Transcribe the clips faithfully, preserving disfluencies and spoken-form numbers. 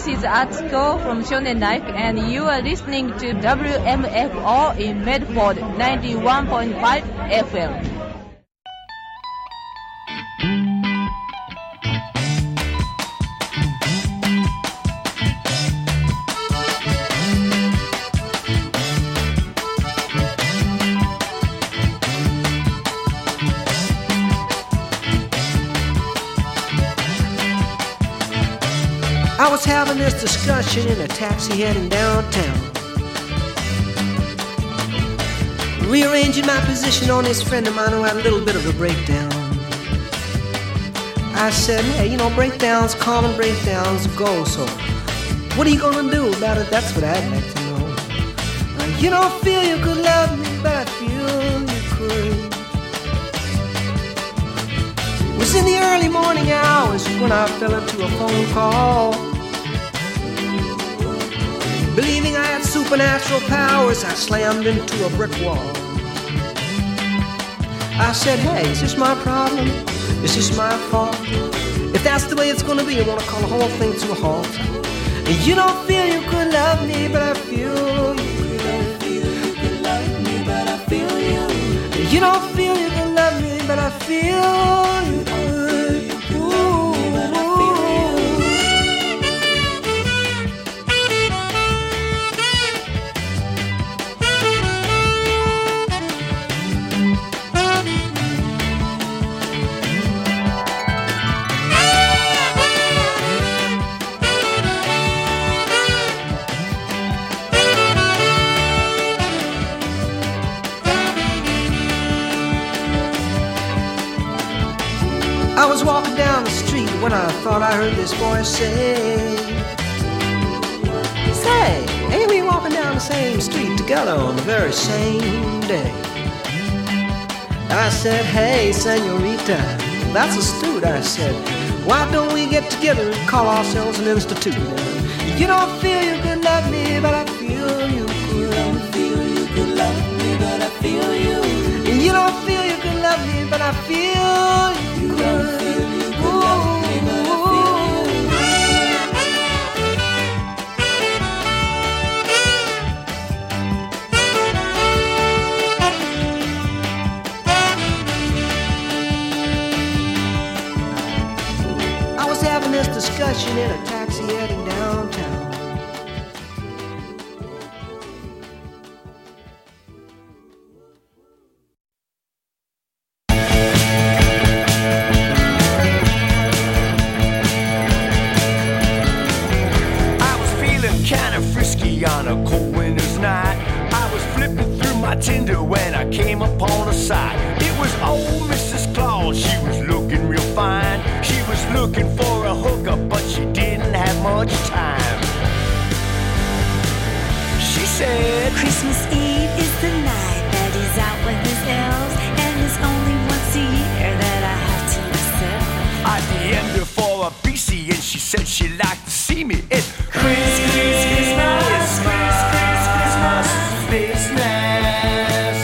this is Atsuko from Shonen Life, and you are listening to W M F O in Medford, ninety-one point five F M. I was having this discussion in a taxi heading downtown, rearranging my position on this friend of mine who had a little bit of a breakdown. I said, hey, you know, breakdowns, common breakdowns go, so what are you gonna do about it? That's what I'd like to know. Uh, you don't feel you could love me, but I feel you could. It was in the early morning hours when I fell into a phone call. Believing I had supernatural powers, I slammed into a brick wall. I said, hey, is this my problem? Is this my fault? If that's the way it's gonna be, I wanna call the whole thing to a halt. You don't feel you could love me, but I feel you could. You love me, but I feel you. You don't feel you could love me, but I feel you could. I was walking down the street when I thought I heard this voice say, say, ain't we walking down the same street together on the very same day? I said, hey, senorita, that's astute. I said, why don't we get together and call ourselves an institute? You don't feel you could love me, but I feel you could. You don't feel you could love me, but I feel you. You don't feel you could love me, but I feel you. You don't feel you could love me, but I feel you. I was having this discussion in a taxi heading downtown. On a cold winter's night, I was flipping through my Tinder when I came upon a site. It was old Missus Claus, she was looking real fine. She was looking for a hookup, but she didn't have much time. She said, Christmas Eve is the night that he's out with his elves, and it's only once a year that I have to myself. I D M'd her for a B C, and she said she'd like to see me. It's Chris, Chris, Christmas. Business.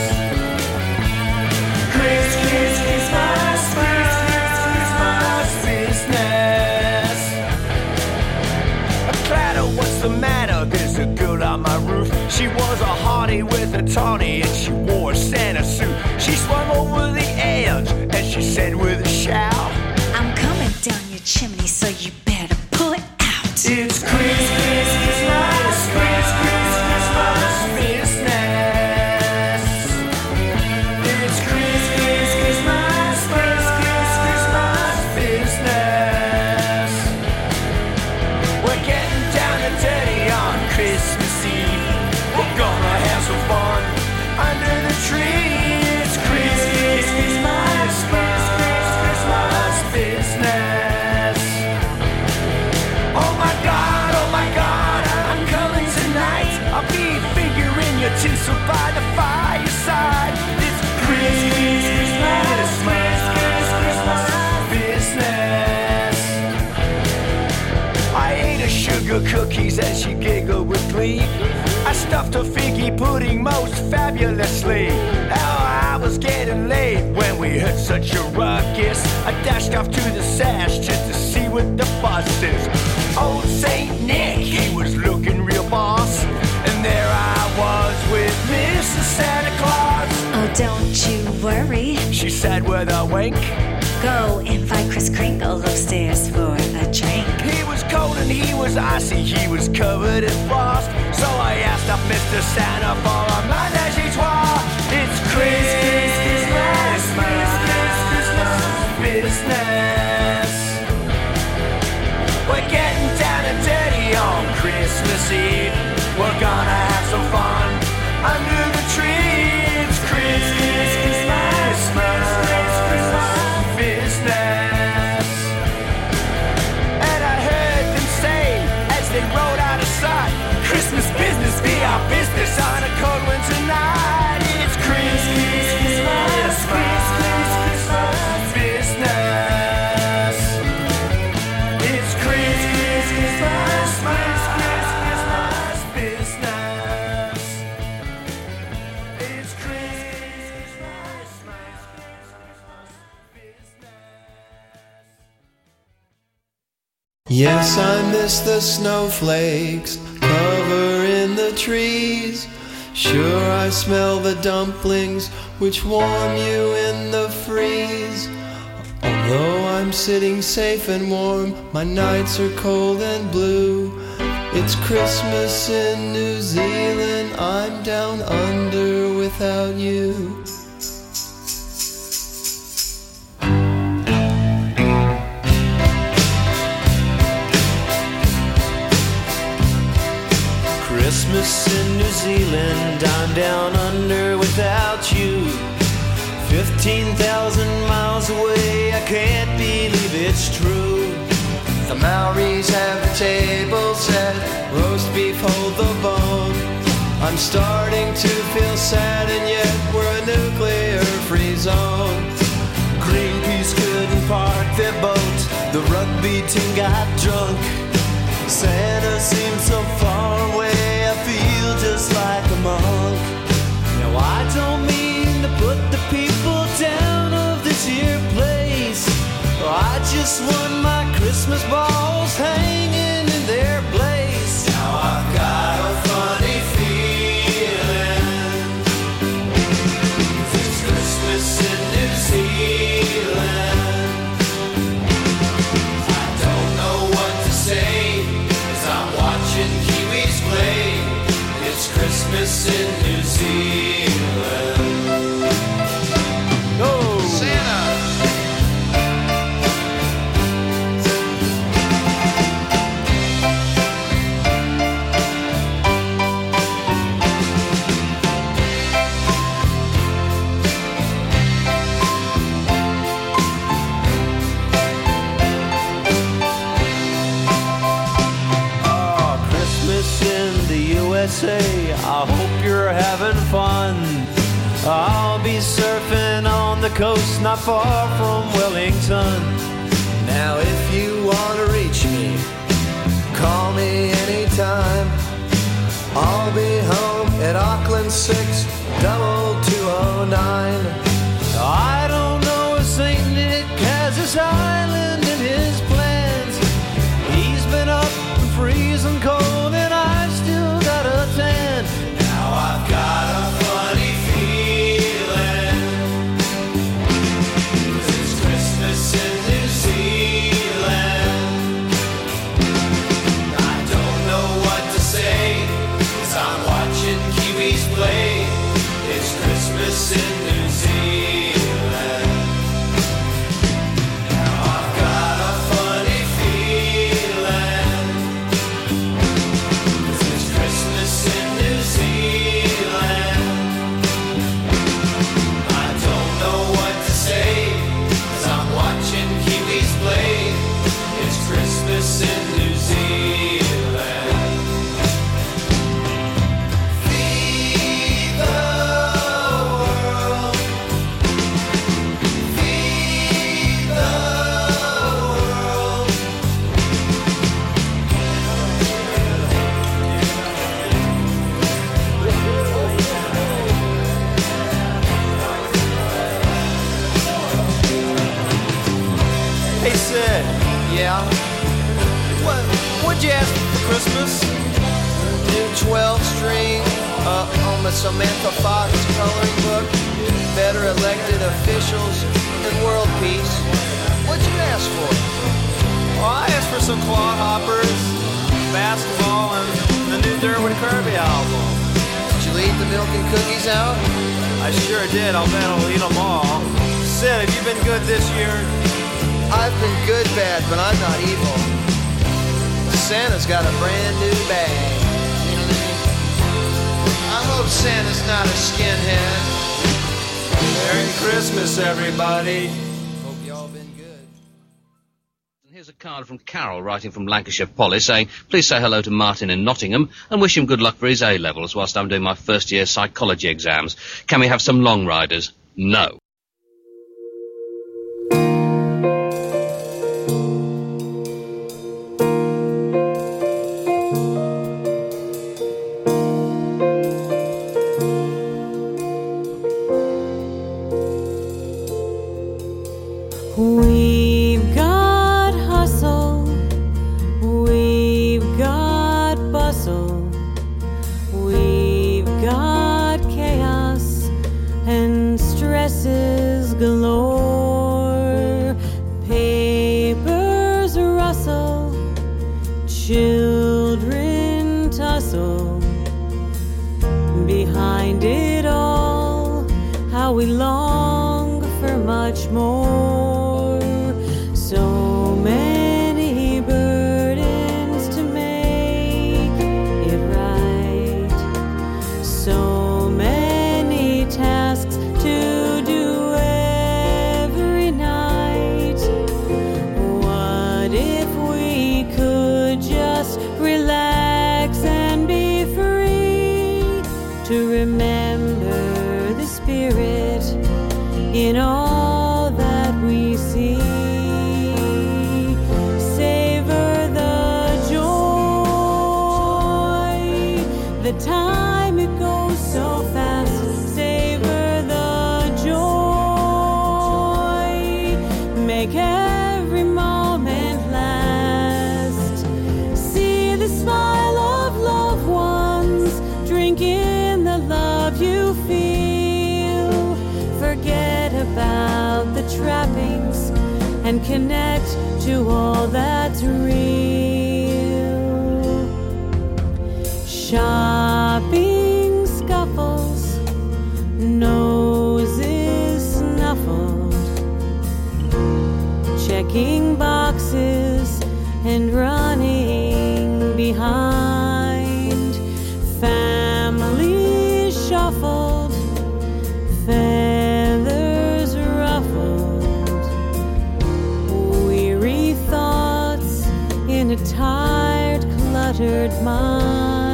Chris, Chris, Christmas, Chris, Chris, Christmas business. Clatter, what's the matter? There's a girl on my roof. She was a hottie with a tawny, and she wore a Santa suit. She swung over the edge, and she said with a shout, I'm coming down your chimney, so you better pull it out. It's Chris, Chris, Christmas, Chris, Chris, Christmas business. It's Chris, Chris, Christmas, Chris, Chris, Christmas business. We're getting down and dirty on Christmas Eve. We're gonna have some fun under the tree. It's Chris, Chris, Christmas, Chris, Chris, Christmas business. Oh my God, oh my God, I'm coming tonight. I'll be figuring your tinsel by the fireside. It's Chris, Christmas, Chris, Chris, Christmas business. I ate her sugar cookies and she giggled with glee. I stuffed her figgy pudding most fabulously. How I was getting late when we heard such a ruckus. I dashed off to the sash just to see what the fuss is. Old Saint Nick Santa Claus. Oh, don't you worry. She said with a wink. Go invite Kris Kringle upstairs for a drink. He was cold and he was icy, he was covered in frost. So I asked up Mister Santa for a menage a trois. It's Christmas, Christmas, Christmas business. We're getting down and dirty on Christmas Eve. We're gonna have some fun under the tree. It's Christmas, Christmas, Christmas business. And I heard them say as they rode out of sight, Christmas business be our business on a cold winter night. It's Christmas, Christmas, Christmas, Christmas business. It's Christmas, Christmas, Christmas, Christmas business. It's Christmas, Christmas, Christmas business. Yes, I miss the snowflakes covering the trees. Sure, I smell the dumplings which warm you in the freeze. Although I'm sitting safe and warm, my nights are cold and blue. It's Christmas in New Zealand, I'm down under without you. Christmas in New Zealand, I'm down under without you. Fifteen thousand miles away, I can't believe it's true. The Maoris have the table set, roast beef, hold the bone. I'm starting to feel sad and yet we're a nuclear-free zone. Greenpeace couldn't park their boat, the rugby team got drunk. Santa seems so far away, I feel just like a monk. Now I don't mean to put the people down of this here place. I just want my Christmas balls hanging in their place. Now I've got a funny feeling, 'cause it's Christmas in New Zealand. I don't know what to say, I'm watching Kiwis play. It's Christmas in New Zealand. Oh, Santa! I hope you're having fun. I'll be surfing on the coast not far from Wellington. Now if you want to reach me, call me anytime. I'll be home at Auckland six double two oh nine. I don't know if Saint Nick has this island in his plans. He's been up and freezing cold and I still got a tan. Now I've got a funny feeling, 'cause it's Christmas in New Zealand. I don't know what to say, 'cause I'm watching Kiwis play. It's Christmas in New Zealand. Now I've got a funny feeling, 'cause it's Christmas in New Zealand. I don't know what to say, 'cause I'm watching Kiwis play. It's Christmas in New Zealand. Feed the world. Feed the world. Hey, Sid. Yeah, What, what'd you ask for Christmas? new twelve string uh, on the Samantha Fox coloring book, better elected officials, and world peace. What'd you ask for? Well, I asked for some clodhoppers, basketball, and the new Derwin Kirby album. Did you eat the milk and cookies out? I sure did. I'll bet I'll eat them all. Sid, have you been good this year? I've been good, bad, but I'm not evil. Santa's got a brand new bag. You know what I mean? I hope Santa's not a skinhead. Merry Christmas, everybody. Hope y'all been good. Here's a card from Carol writing from Lancashire Poly saying, please say hello to Martin in Nottingham and wish him good luck for his A-levels whilst I'm doing my first year psychology exams. Can we have some long riders? No. We've got hustle, we've got bustle, we've got chaos and stresses galore. Papers rustle, children tussle. Behind it all, how we long for much more. So many burdens to make it right. So many tasks to do every night. What if we could just relax and be free to remember the spirit in all that we see? The time it goes so fast, savor the joy, make every moment last. See the smile of loved ones, drink in the love you feel. Forget about the trappings and connect to all that's real. Shopping scuffles, noses snuffled, checking boxes and running behind. Families shuffled, feathers ruffled, weary thoughts in a tired, cluttered mind.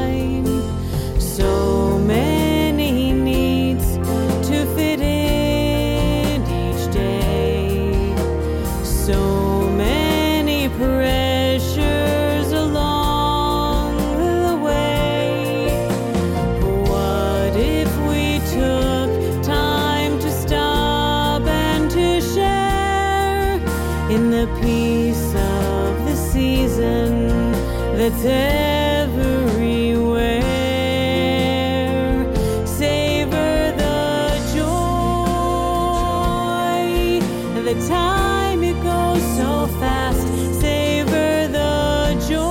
So many needs to fit in each day. So many pressures along the way. What if we took time to stop and to share in the peace of the season that's everywhere? The time it goes so fast, savor the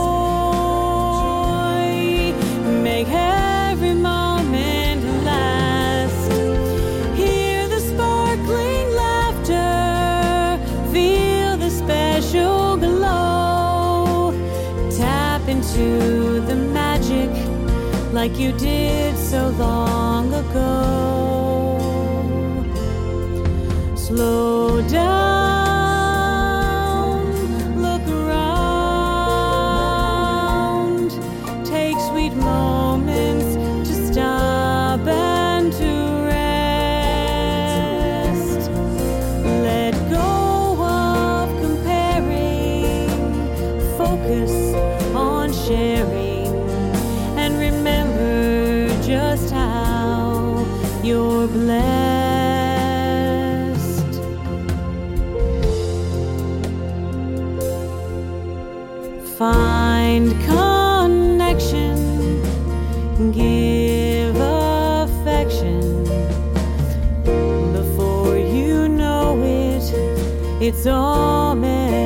joy, make every moment last. Hear the sparkling laughter, feel the special glow. Tap into the magic like you did so long ago. Slow down, look around, take sweet moments to stop and to rest. Let go of comparing, focus on sharing, and remember just how you're blessed. Find connection, give It's all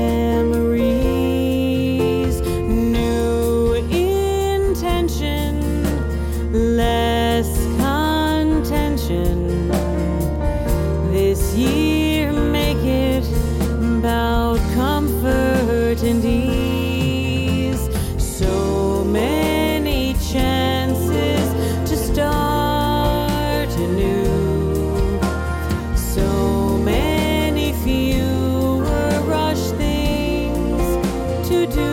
memories, new intention, less contention. This year make it about comfort and ease. So many chances to start anew. So many fewer rush things to do.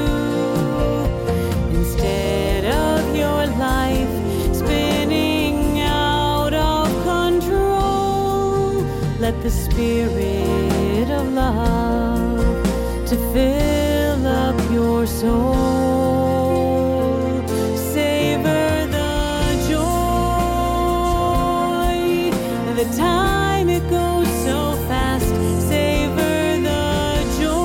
Instead of your life spinning out of control, let the spirit of love to fill up your soul. Savor the joy. The time it goes so fast. Savor the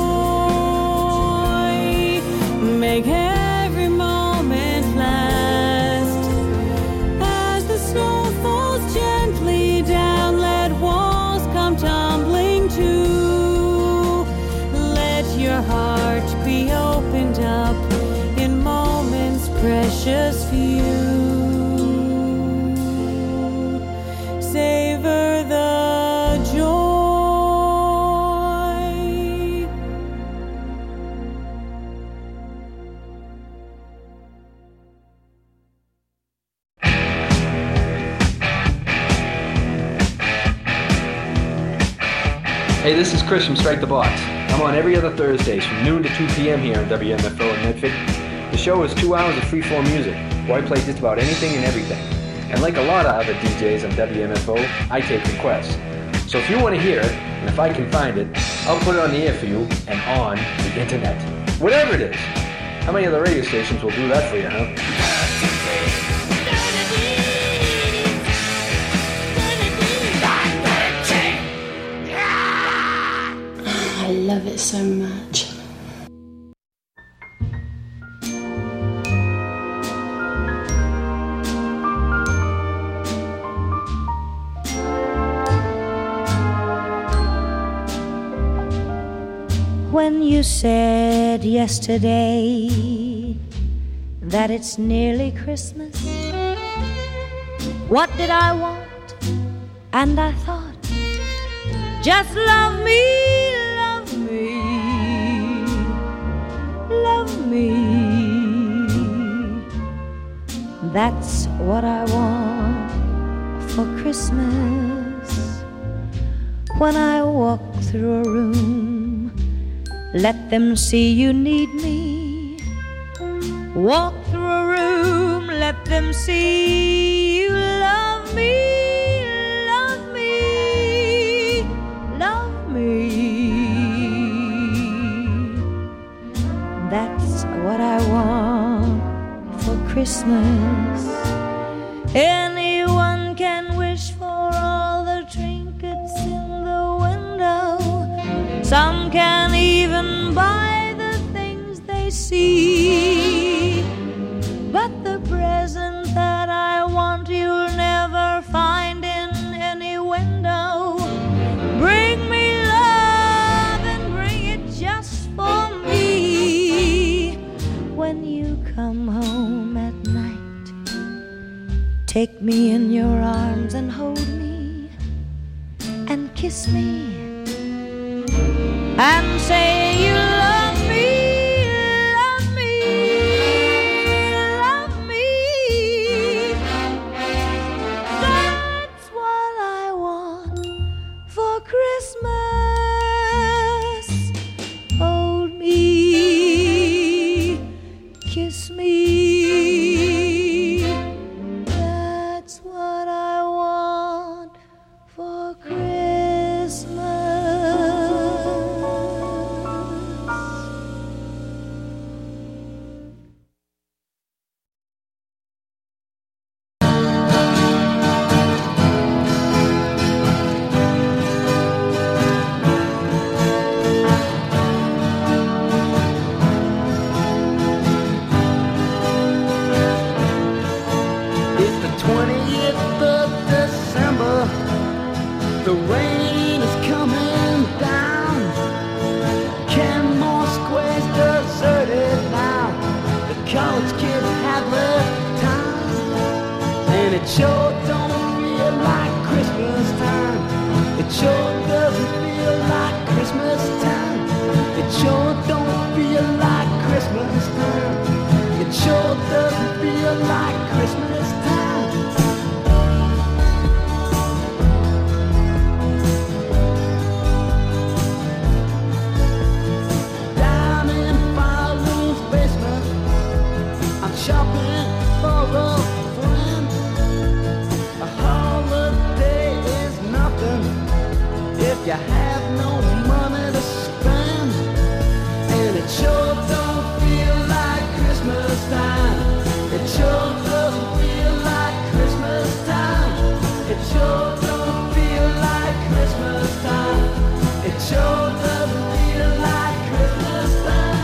joy. Make every moment last. As the snow falls gently down, let walls come tumbling to. Let your heart be opened up in moments precious few. Savor the joy. Hey, this is Chris from Strike the Box. I'm on every other Thursdays from noon to two p.m. here on W M F O in Medford. The show is two hours of free-form music, where I play just about anything and everything. And like a lot of other D Js on W M F O, I take requests. So if you want to hear it, and if I can find it, I'll put it on the air for you and on the internet. Whatever it is. How many other radio stations will do that for you, huh? I love it so much. When you said yesterday that it's nearly Christmas, what did I want? And I thought, just love me, love me, love me. That's what I want for Christmas. When I walk through a room, let them see you need me. Walk through a room, let them see you love me, love me, love me. That's what I want for Christmas. Anyone can wish for all the trinkets in the window. Some can even buy the things they see. But the present that I want you'll never find in any window. Bring me love and bring it just for me. When you come home at night, take me in your arms and hold me and kiss me and say you love me, love me, love me. That's what I want for Christmas. Hold me, kiss me. That's what I want for Christmas. it sure don't feel like Christmas time. It sure doesn't feel like Christmas time. It sure don't feel like Christmas time. It sure doesn't feel like Christmas time. Down in Firewood's basement, I'm shopping for a friend. A holiday is nothing if you have no money to spend. And it sure don't feel like Christmas time. It sure doesn't feel like Christmas time. It sure don't feel like Christmas time. It sure doesn't feel like Christmas time.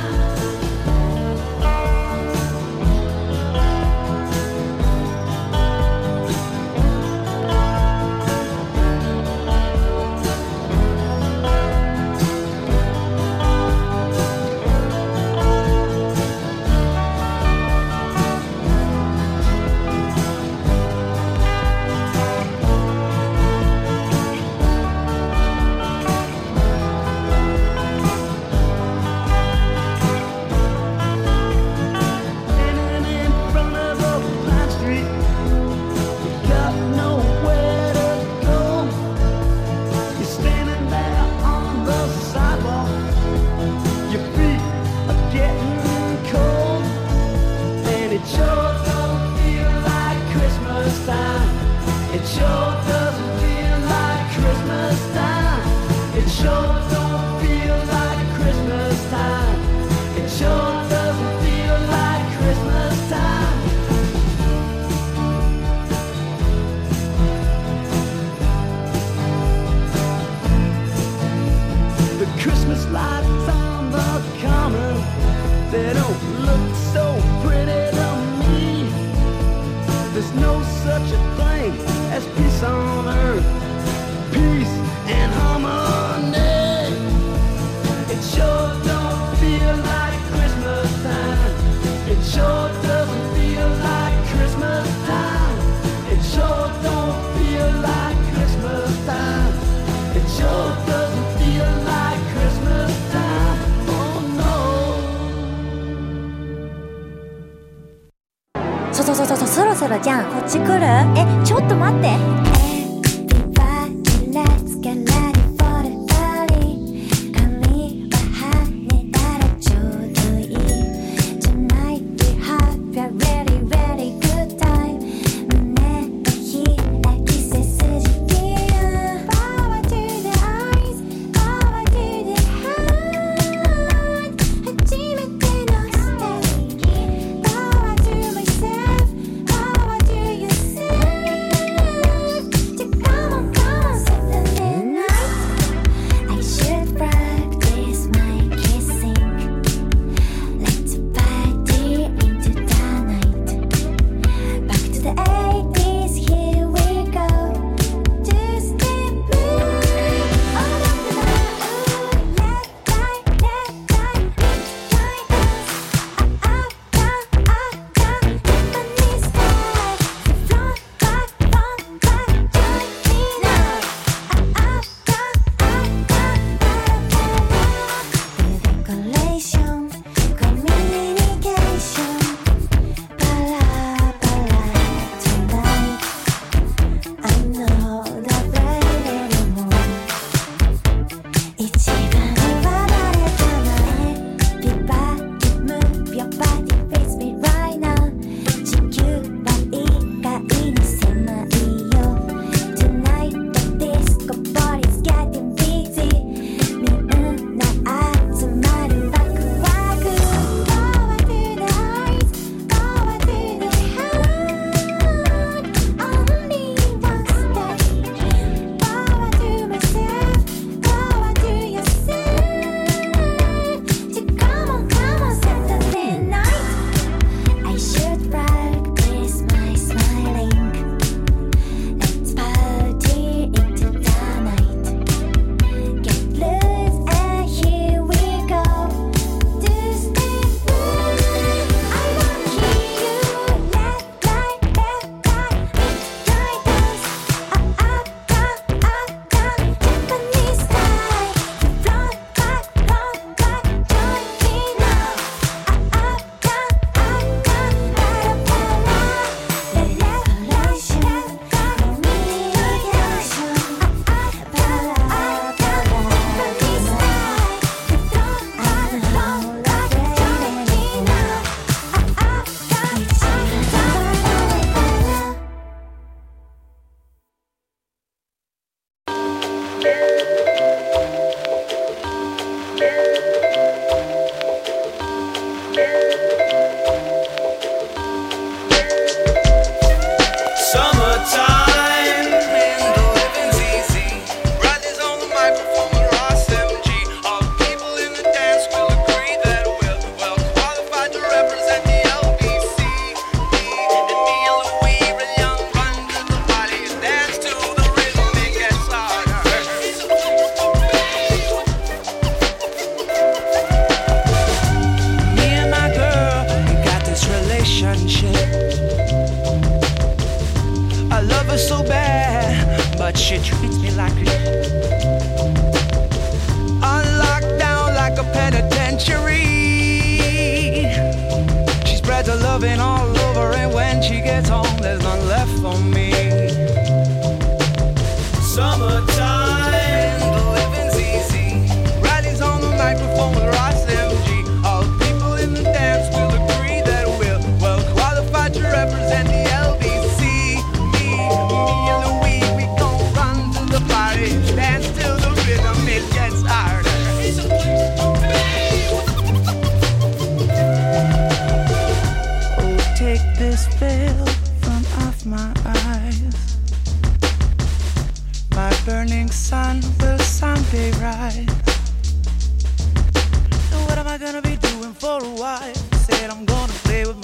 じゃんこっち来る？え、ちょっと待って。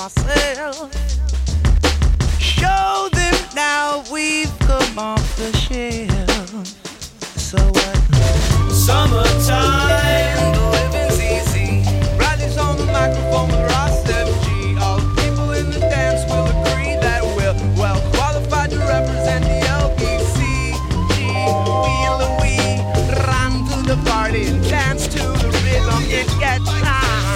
myself. Show them now we've come off the shelf. So what? Summertime, the living's easy. Bradley's on the microphone with Ross M G. All the people in the dance will agree that we're well qualified to represent the L B C. G, we Louis, run to the party and dance to the rhythm. It gets harder.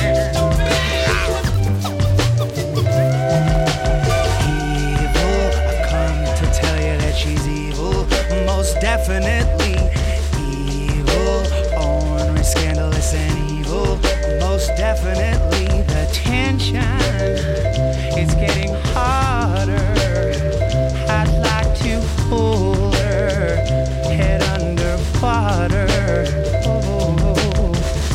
Evil, I've come to tell you that she's evil, most definitely. Ornery, scandalous, and evil. Most definitely the tension is getting harder. I'd like to hold her head underwater. Oh,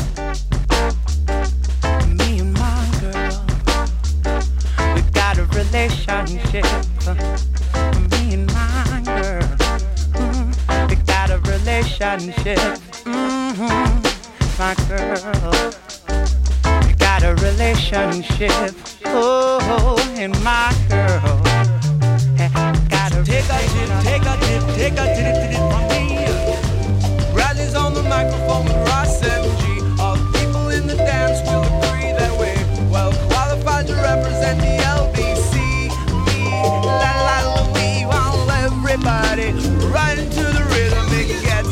me and my girl, we got a relationship. Me and my girl, mm, we got a relationship. Mm-hmm. My girl, we got a relationship. Oh, and my girl, got a take a tip, take a tip, take a tip, tip from me. Bradley's on the microphone with Ross M G. All the people in the dance will agree that we're well qualified to represent the L B C. Me, la la Louis, while everybody right into the rhythm it gets.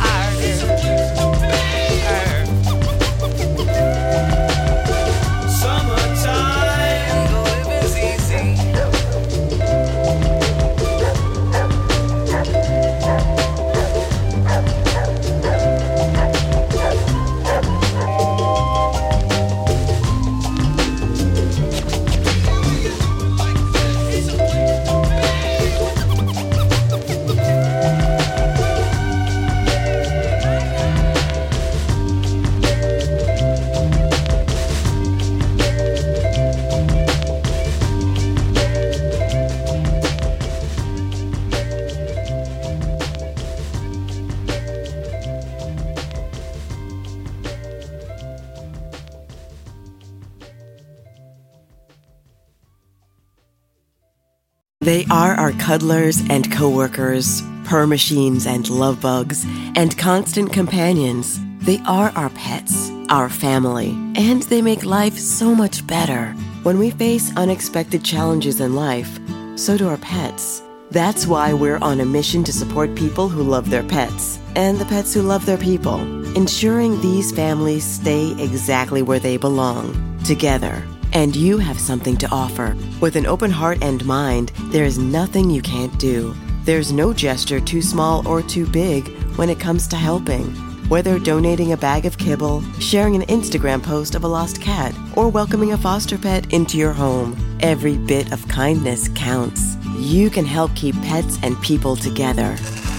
They are our cuddlers and coworkers, purr machines and love bugs, and constant companions. They are our pets, our family, and they make life so much better. When we face unexpected challenges in life, so do our pets. That's why we're on a mission to support people who love their pets, and the pets who love their people, ensuring these families stay exactly where they belong, together. And you have something to offer. With an open heart and mind, there is nothing you can't do. There's no gesture too small or too big when it comes to helping. Whether donating a bag of kibble, sharing an Instagram post of a lost cat, or welcoming a foster pet into your home, every bit of kindness counts. You can help keep pets and people together.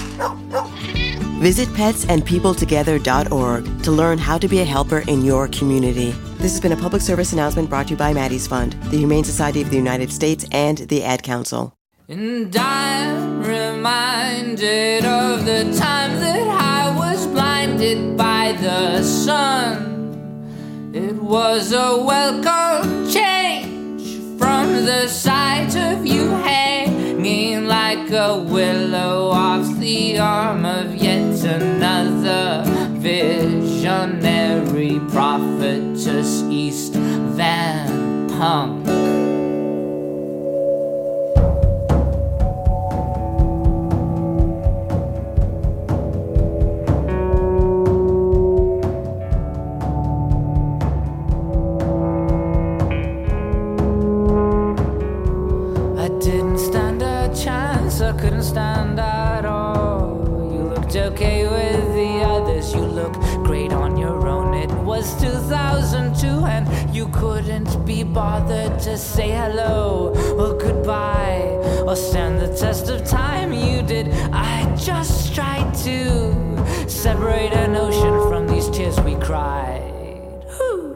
Visit pets and people together dot org to learn how to be a helper in your community. This has been a public service announcement brought to you by Maddie's Fund, the Humane Society of the United States, and the Ad Council. And I'm reminded of the time that I was blinded by the sun. It was a welcome change from the sight of you hanging like a willow off the arm of yet another visionary prophetess, East Van Punk. I couldn't stand at all. You looked okay with the others. You look great on your own. It was two thousand two and you couldn't be bothered to say hello or goodbye or stand the test of time. You did. I just tried to separate an ocean from these tears we cried. Whew.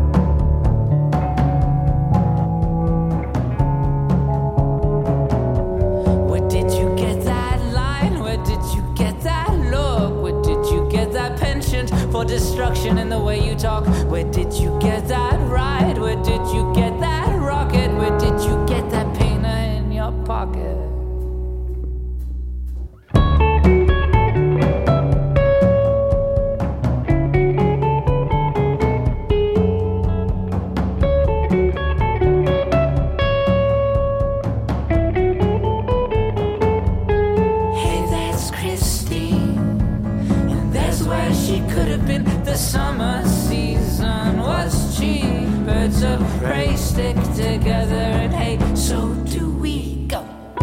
For destruction in the way you talk. Where did you get that right? Where did you get that wrong? pray stick together, and hey, so do we. Go.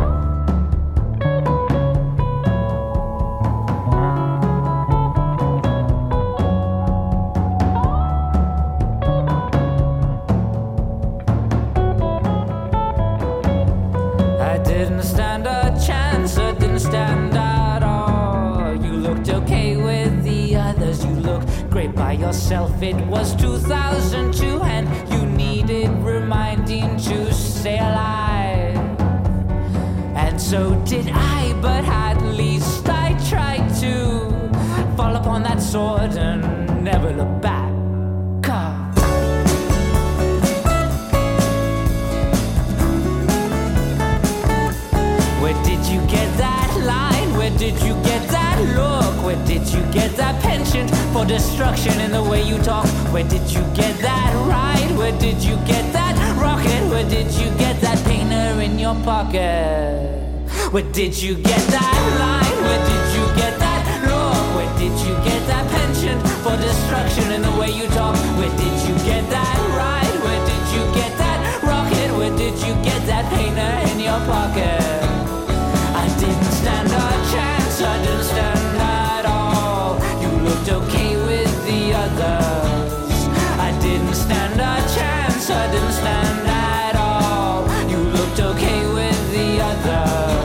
I didn't stand a chance, I didn't stand at all. You looked okay with the others, you looked great by yourself. It was two thousand two and you needed reminding to stay alive. And so did I, but at least I tried to fall upon that sword and never look back. Where did you get that line? Where did you get that look? Where did you get that penchant for destruction in the way you talk? Where did you get that ride? Where did you get that rocket? Where did you get that painter in your pocket? Where did you get that line? Where did you get that look? Where did you get that penchant for destruction in the way you talk? Where did you get that ride? Where did you get that rocket? Where did you get that painter in your pocket? I didn't stand a chance, I didn't stand at all. You looked okay with the others. I didn't stand a chance, I didn't stand at all. You looked okay with the others.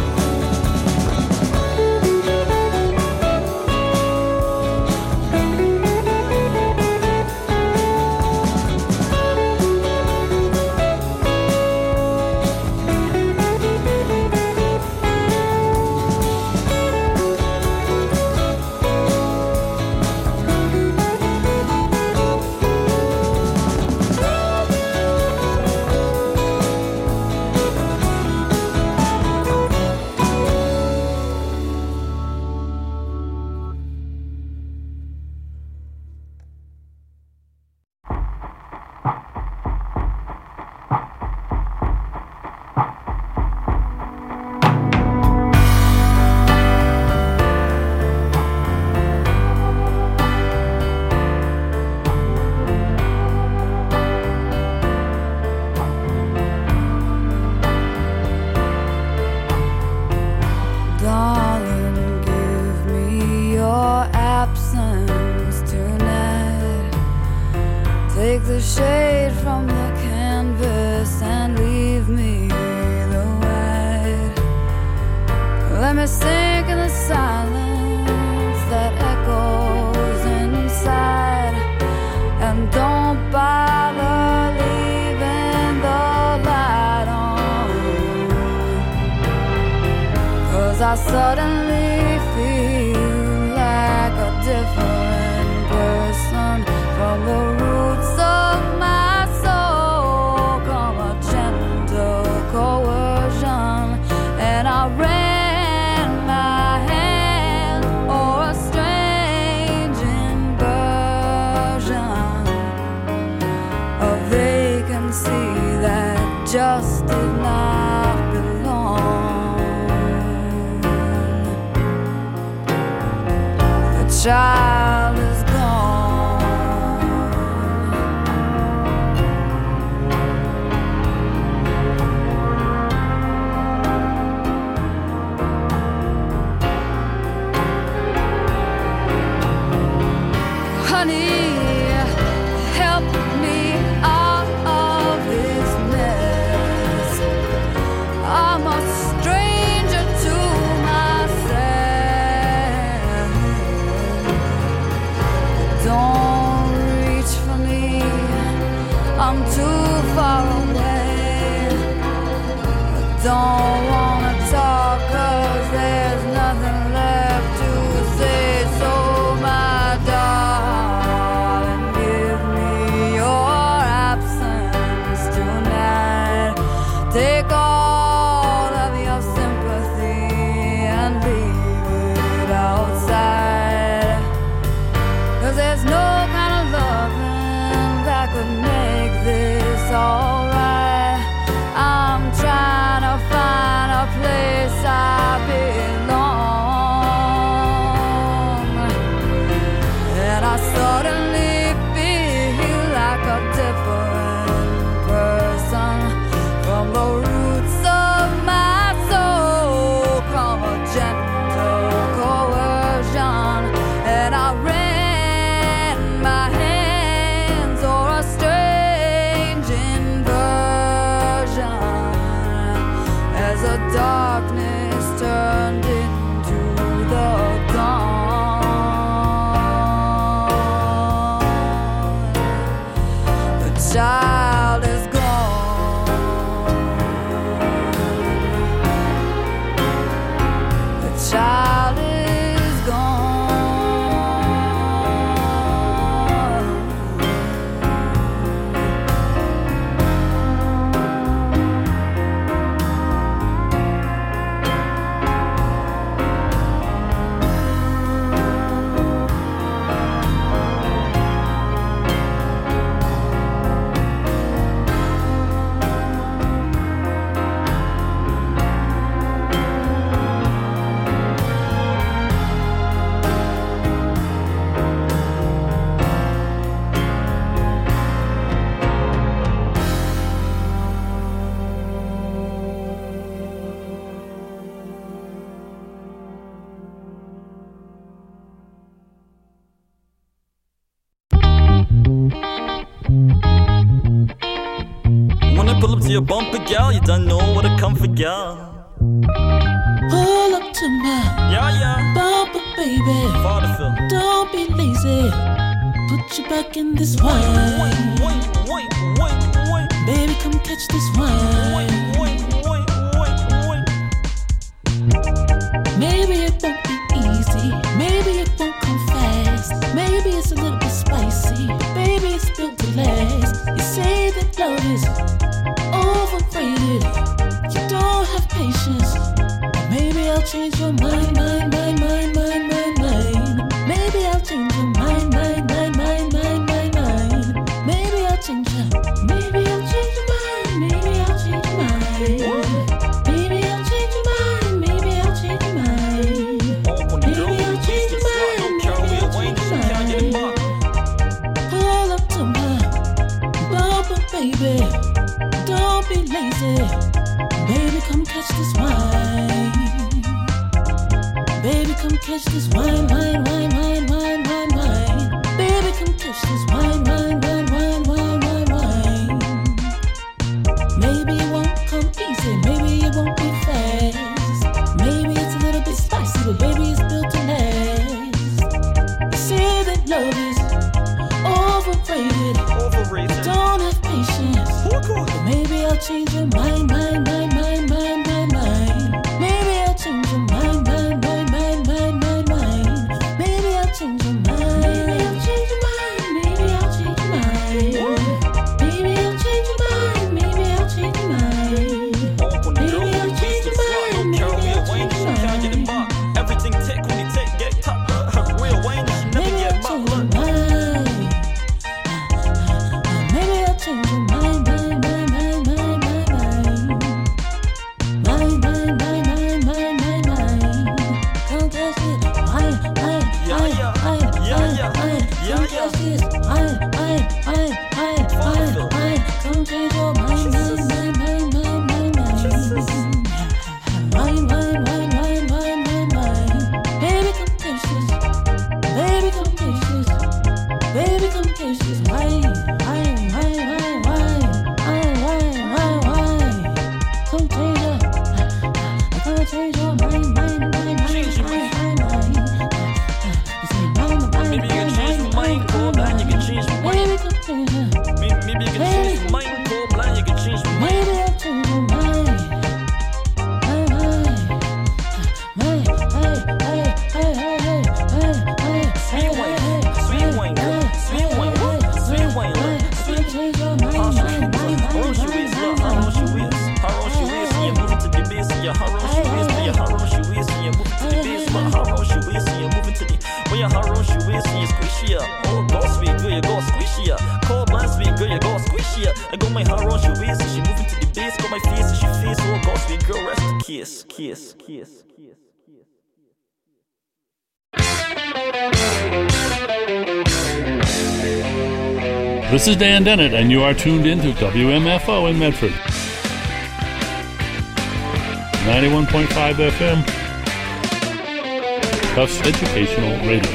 I suddenly feel like a different person. From the roots of my soul come a gentle coercion, and I ran my hand o'er a strange inversion, a vacancy that just did not belong. Child is gone. Honey, help me out of this mess. I'm a stranger to myself. child is gone. The child is gone. When I pull up to your bumper, gal, you don't know what I come for, gal. Pull up to my Yeah, yeah. bumper, baby. Father Phil. Don't be lazy. Put you back in this wine. Wait, wait, wait, wait, wait. Baby, come catch this wine. Wait, wait, wait, wait, wait. Maybe it won't be easy. Maybe it won't come fast. Maybe it's a little bit spicy. But baby, it's built to last. You say that love is overrated. You don't have patience. Maybe I'll change your mind, mind, mind, mind, mind, mind, mind. Maybe I'll change your mind, mind, mind, mind, mind, mind, mind. Maybe I'll change your, maybe I'll change your mind, maybe I'll change your mind. Maybe I'll change your mind, maybe I'll change your mind. Maybe I'll change your mind, maybe I'll change your mind. Pull up to my bumper, baby. Don't be lazy. Baby, come catch this wine. Baby, come catch this wine, wine, wine, wine, wine, wine, wine. Baby, come catch this wine, wine, wine, wine, wine, wine, wine. Maybe it won't come easy, maybe it won't be fast. Maybe it's a little bit spicy, but baby, it's built to last. You say that love is overrated. Overrated. Don't have patience. But maybe I'll change your mind, mind, mind, mind, mind, mind, mind. Maybe I'll change your mind, mind, mind, mind, mind, mind, mind. Maybe I'll change your mind. Maybe I'll change your mind. Maybe I'll change your mind. Maybe I'll change your mind. Maybe I'll change your mind. Maybe I'll change your mind. Maybe I'll change your mind. Everything take when you take, get top. Her real Wayne, she never Maybe get I'll change my your blood. mind. Maybe I'll change your mind, mind, mind, mind, mind, mind, mind. Mind, mind, mind, mind, mind, mind, mind. Come catch it, wine, wine, Yeah, wine, yeah. wine, Yeah, wine, yeah. wine. Yeah, Come yeah. catch this, wine, wine, wine, wine, wine, wine. Come change your mind, mind, mind, mind, mind, mind, mind. Wine, wine, wine, wine, wine, wine, wine. Baby, come catch this. Baby, come catch this. Baby, come catch this. Wine, wine, wine, wine, wine, wine, wine, wine, wine. Come change your, come change your mind, mind, mind, mind, Change your mind, mind, mind. It's like mind, mind, Maybe you can change my mind, cold blind, you can change my mind. Baby, come change your, Maybe, maybe you can change my mind, cold blind, you can change my mind. maybe I'll change your mind. Mind, mind, mind, hey, hey, hey, hey, hey, hey, hey, Sweet wine, sweet wine, girl, sweet wine, sweet wine, sweet. change your mind, How mind, mind, she is, mind, how she is, how she is, how she is, and you're moving to the bass, yeah, how she is, yeah, how she is, and you're moving to the bass, but how she is, and you're moving to the, well, yeah, how she is, and you're squishy, yeah. Oh, go sweet, girl, you go squishy, yeah. Cold blind, sweet girl, you go squishy, yeah. I go my how she is, and she moving to the bass, go my face, and she face, oh, go sweet girl, rest the kiss, kiss, kiss, kiss. This is Dan Dennett, and you are tuned in to W M F O in Medford. ninety-one point five F M. Tufts Educational Radio.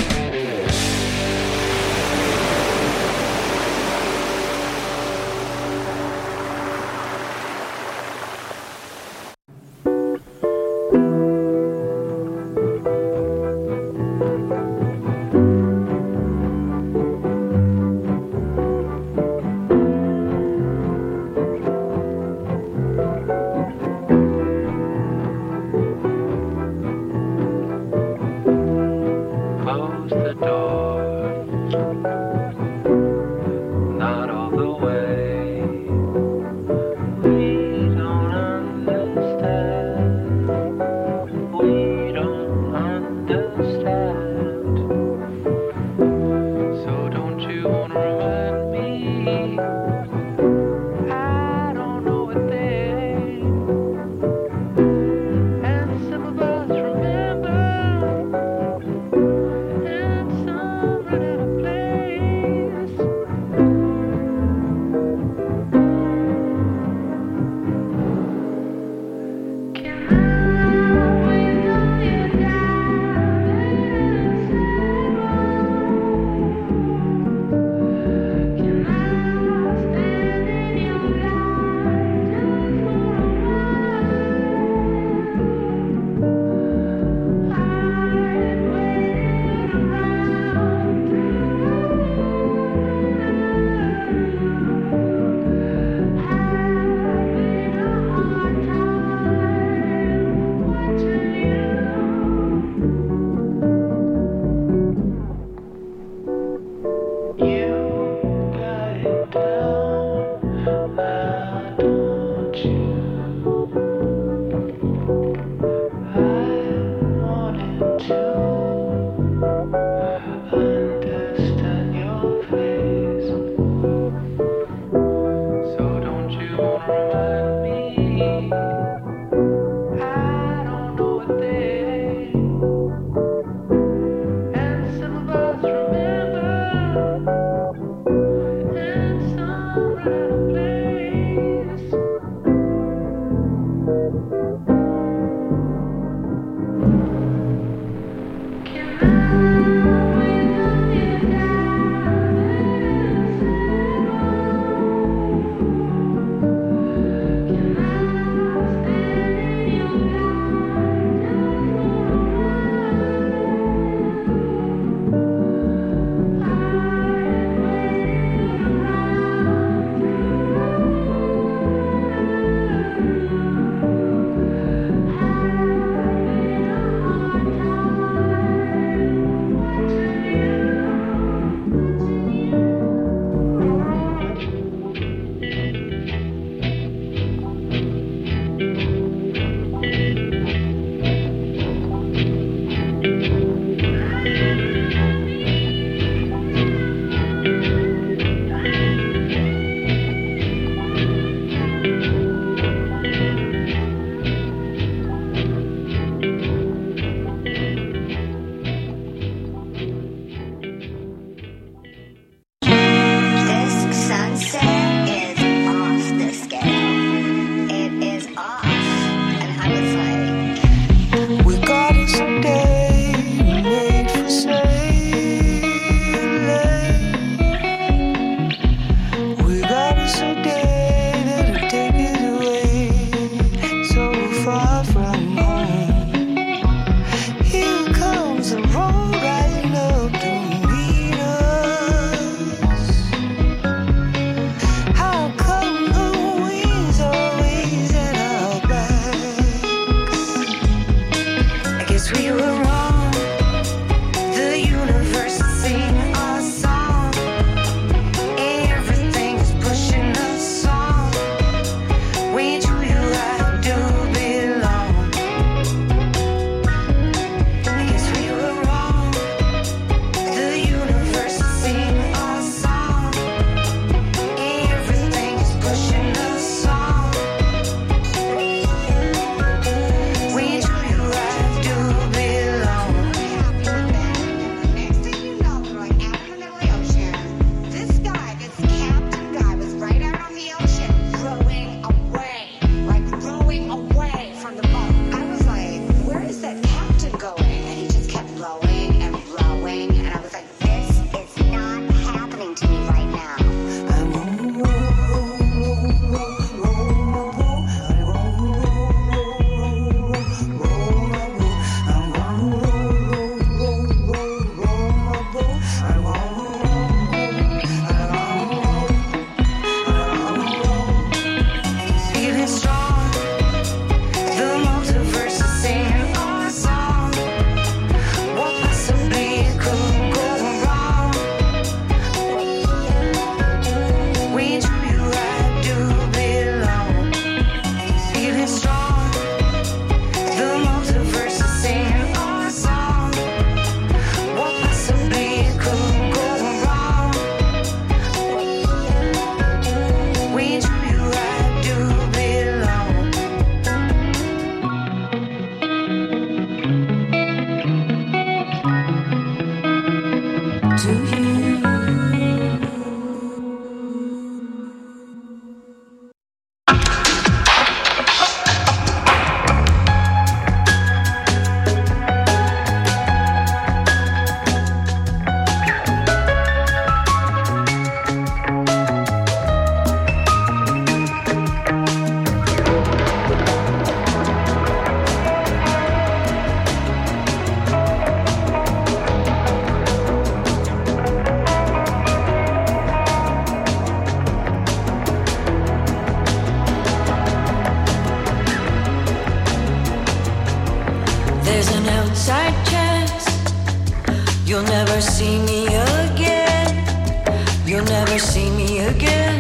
never see me again. You'll never see me again.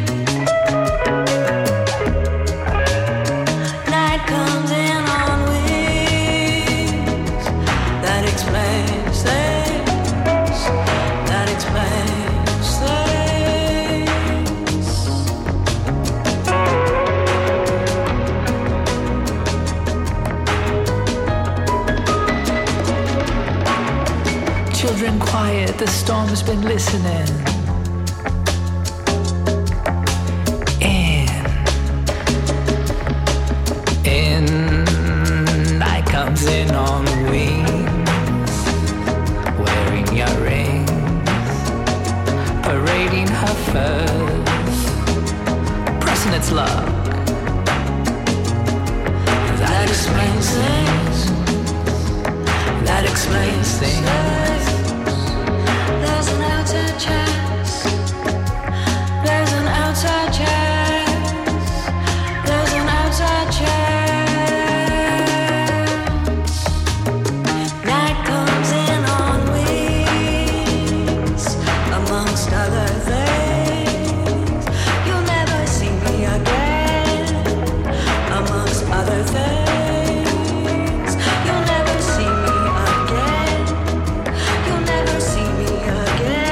Night comes in on wings. That explains things. That explains things. Children quiet, the storm has been listening. Comes in on wings, wearing your rings, parading her furs, pressing its luck. That explains things. That explains things. There's an outside chance. There's an outside chance. There's an outside chance. You'll never see me again. You'll never see me again.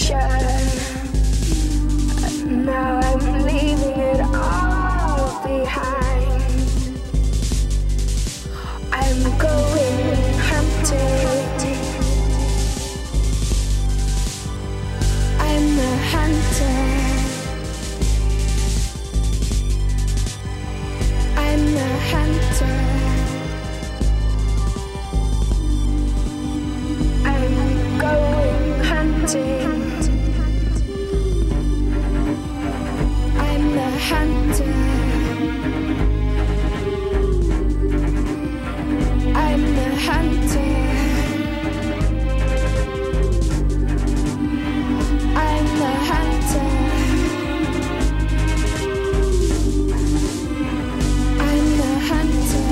Now I'm leaving it all behind. I'm going hunting. I'm a hunter. I'm a hunter. I'm going hunting. I'm a hunter. I'm a hunter. I'm a hunter. I'm a hunter.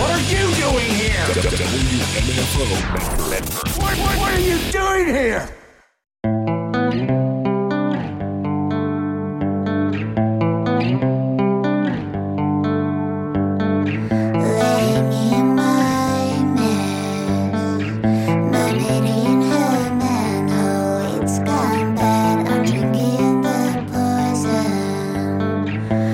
What, what, what are you doing here?